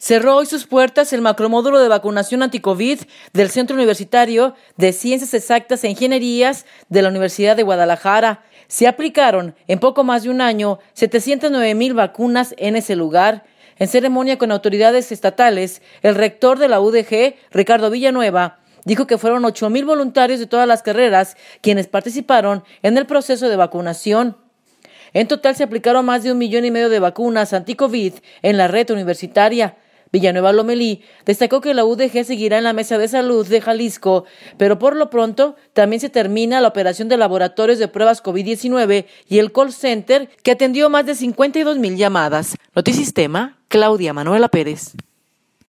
Cerró hoy sus puertas el macromódulo de vacunación anti-COVID del Centro Universitario de Ciencias Exactas e Ingenierías de la Universidad de Guadalajara. Se aplicaron en poco más de un año 709,000 vacunas en ese lugar. En ceremonia con autoridades estatales, el rector de la UDG, Ricardo Villanueva, dijo que fueron 8,000 voluntarios de todas las carreras quienes participaron en el proceso de vacunación. En total se aplicaron más de 1,5 millones de vacunas anti-COVID en la red universitaria. Villanueva Lomelí destacó que la UDG seguirá en la Mesa de Salud de Jalisco, pero por lo pronto también se termina la operación de laboratorios de pruebas COVID-19 y el call center que atendió más de 52,000 llamadas. Notisistema, Claudia Manuela Pérez.